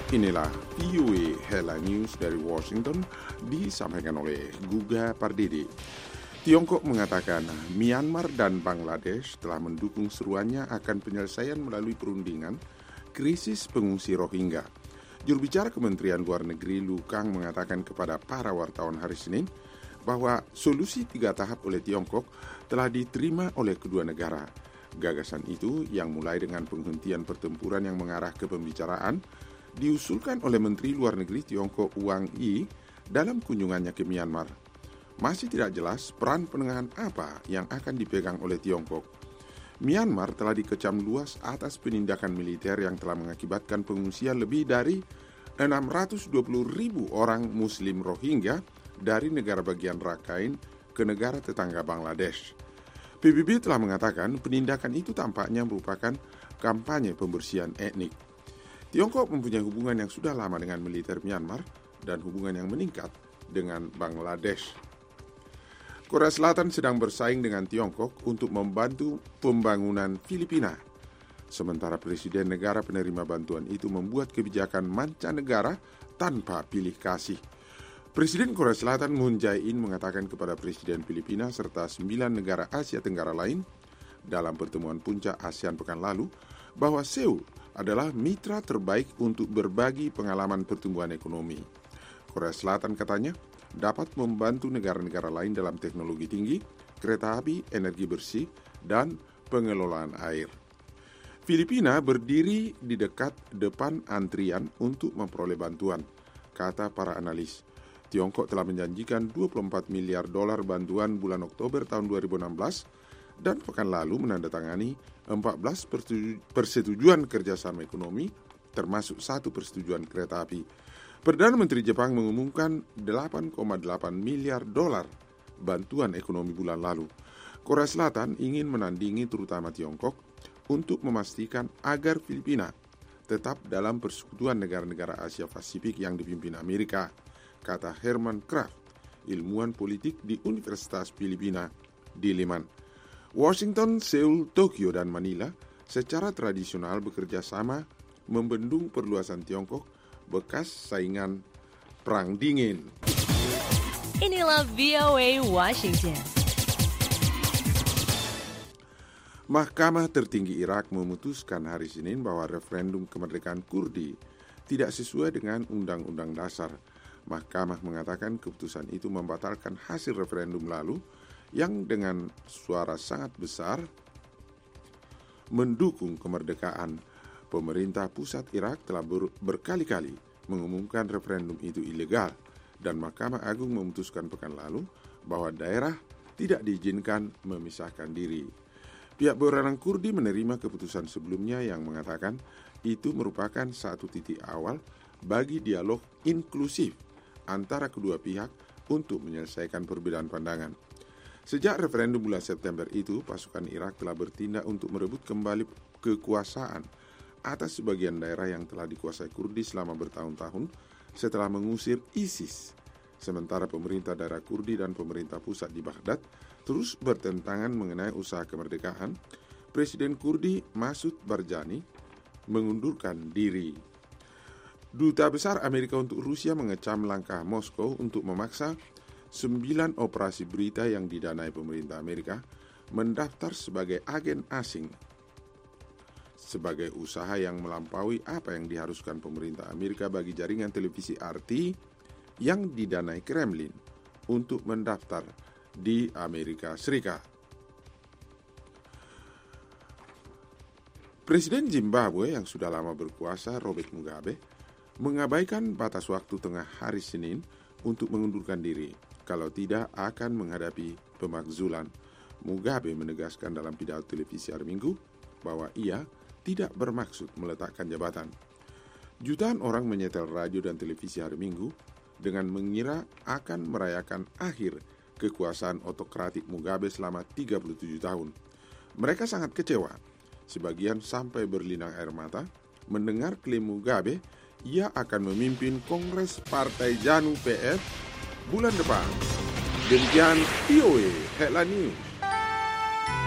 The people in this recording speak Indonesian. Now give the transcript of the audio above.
Inilah VOA Headline News dari Washington disampaikan oleh Guga Pardede. Tiongkok mengatakan Myanmar dan Bangladesh telah mendukung seruannya akan penyelesaian melalui perundingan krisis pengungsi Rohingya. Juru bicara Kementerian Luar Negeri Lu Kang mengatakan kepada para wartawan hari Senin bahwa solusi 3 tahap oleh Tiongkok telah diterima oleh kedua negara. Gagasan itu yang mulai dengan penghentian pertempuran yang mengarah ke pembicaraan diusulkan oleh Menteri Luar Negeri Tiongkok Wang Yi dalam kunjungannya ke Myanmar. Masih tidak jelas peran penengahan apa yang akan dipegang oleh Tiongkok. Myanmar telah dikecam luas atas penindakan militer yang telah mengakibatkan pengungsian lebih dari 620.000 orang Muslim Rohingya dari negara bagian Rakhine ke negara tetangga Bangladesh. PBB telah mengatakan penindakan itu tampaknya merupakan kampanye pembersihan etnik. Tiongkok mempunyai hubungan yang sudah lama dengan militer Myanmar dan hubungan yang meningkat dengan Bangladesh. Korea Selatan sedang bersaing dengan Tiongkok untuk membantu pembangunan Filipina. Sementara Presiden negara penerima bantuan itu membuat kebijakan mancanegara tanpa pilih kasih. Presiden Korea Selatan Moon Jae-in mengatakan kepada Presiden Filipina serta 9 negara Asia Tenggara lain dalam pertemuan puncak ASEAN pekan lalu bahwa Seoul adalah mitra terbaik untuk berbagi pengalaman pertumbuhan ekonomi. Korea Selatan katanya dapat membantu negara-negara lain dalam teknologi tinggi, kereta api, energi bersih, dan pengelolaan air. Filipina berdiri di depan antrian untuk memperoleh bantuan, kata para analis. Tiongkok telah menjanjikan $24 miliar bantuan bulan Oktober tahun 2016 dan pekan lalu menandatangani 14 persetujuan kerjasama ekonomi, termasuk 1 persetujuan kereta api. Perdana Menteri Jepang mengumumkan $8,8 miliar bantuan ekonomi bulan lalu. Korea Selatan ingin menandingi terutama Tiongkok untuk memastikan agar Filipina tetap dalam persekutuan negara-negara Asia Pasifik yang dipimpin Amerika, kata Herman Kraft, ilmuwan politik di Universitas Filipina di Diliman. Washington, Seoul, Tokyo, dan Manila secara tradisional bekerja sama membendung perluasan Tiongkok bekas saingan Perang Dingin. Inilah VOA Washington. Mahkamah tertinggi Irak memutuskan hari Senin bahwa referendum kemerdekaan Kurdi tidak sesuai dengan Undang-Undang Dasar. Mahkamah mengatakan keputusan itu membatalkan hasil referendum lalu yang dengan suara sangat besar mendukung kemerdekaan. Pemerintah pusat Irak telah berkali-kali mengumumkan referendum itu ilegal dan Mahkamah Agung memutuskan pekan lalu bahwa daerah tidak diizinkan memisahkan diri. Pihak berwenang Kurdi menerima keputusan sebelumnya yang mengatakan itu merupakan satu titik awal bagi dialog inklusif antara kedua pihak untuk menyelesaikan perbedaan pandangan. Sejak referendum bulan September itu, pasukan Irak telah bertindak untuk merebut kembali kekuasaan atas sebagian daerah yang telah dikuasai Kurdi selama bertahun-tahun setelah mengusir ISIS. Sementara pemerintah daerah Kurdi dan pemerintah pusat di Baghdad terus bertentangan mengenai usaha kemerdekaan, Presiden Kurdi Masud Barjani mengundurkan diri. Duta Besar Amerika untuk Rusia mengecam langkah Moskow untuk memaksa 9 operasi berita yang didanai pemerintah Amerika mendaftar sebagai agen asing sebagai usaha yang melampaui apa yang diharuskan pemerintah Amerika bagi jaringan televisi RT yang didanai Kremlin untuk mendaftar di Amerika Serikat. Presiden Zimbabwe yang sudah lama berkuasa, Robert Mugabe, mengabaikan batas waktu tengah hari Senin untuk mengundurkan diri. Kalau tidak akan menghadapi pemakzulan. Mugabe menegaskan dalam pidato televisi hari Minggu bahwa ia tidak bermaksud meletakkan jabatan. Jutaan orang menyetel radio dan televisi hari Minggu dengan mengira akan merayakan akhir kekuasaan otokratik Mugabe selama 37 tahun. Mereka sangat kecewa. Sebagian sampai berlinang air mata mendengar klaim Mugabe ia akan memimpin Kongres Partai ZANU-PF bulan depan. Demikian VOA Headline News.